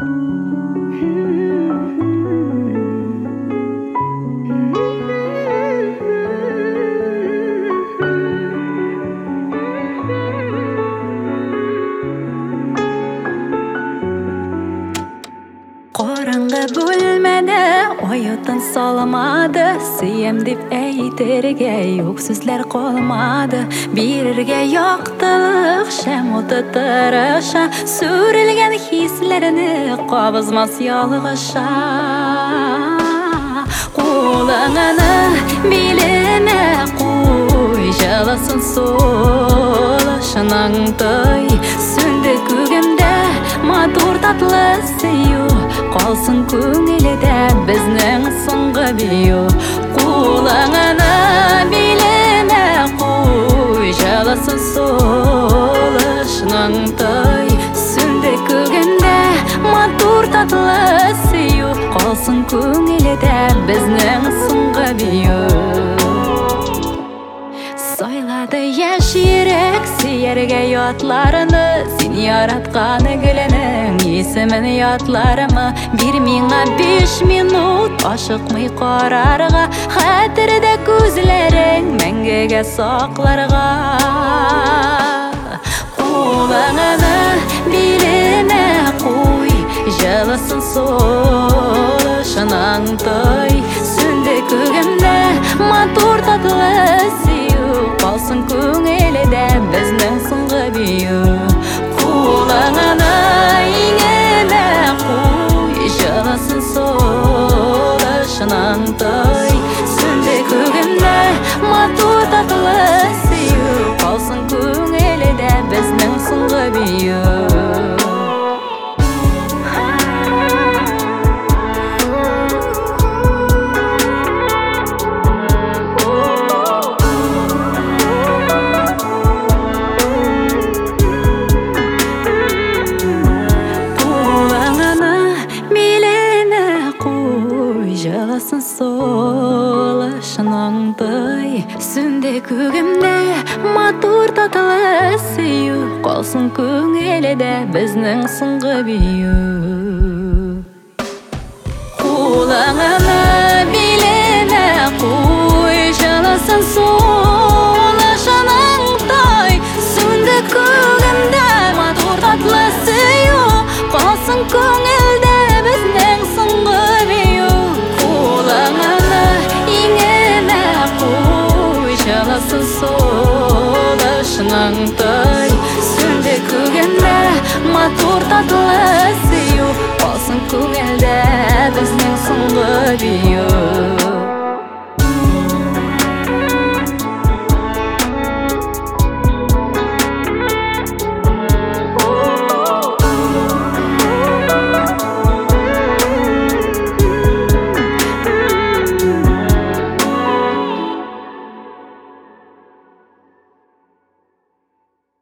Qorаңғы bölmede oyutan solmadı. Suyem dip eyterge yok sözler kolmadı. Birge yoqtılık şem otatırışa. Sürülgen hislerini qabızmaz yalğışa. Qolağını bilene qoy, jalasın solışınan toy. Sündü kөгімде матур татлы сыйу, қалсын көңілде біздің соңғы бию. Қолаңаны билеме қой, жаласын солышынан той. Сүнді көгімде матур татлы сыйу, қалсын көңілде біздің соңғы бию. Soylады яш ерек сүйерге yatlarını, Sen yaratqаны gülінің есімін yatlarımı. Bir миңа 5 минут ашықмай қарарға, Хәтірді көзлерің мәңгіге сақларға. Қолаңаны билеме қой, жаласын солышынан той. Сүнді көгімде матур татлы сыйу, қалсын көңілде біздің соңғы бию. Қолаңаны иңеме қой, жаласын солышынан той. Сүнді көгімде матур татлы сыйу, қалсын көңілде біздің соңғы бию. Жаласын солышынан той. Сүнді көгімде матур татлы сыйу, қалсын көңілде біздің соңғы бию. Қолаңаны билеме қой, жаласын солышынан той. Сүнді көгімде матур татлы сыйу, қалсын көңілде біздің соңғы бию. Жаласын солышынан той. Сүнді көгімде матур татлы сыйу, қалсын көңілде біздің соңғы бию.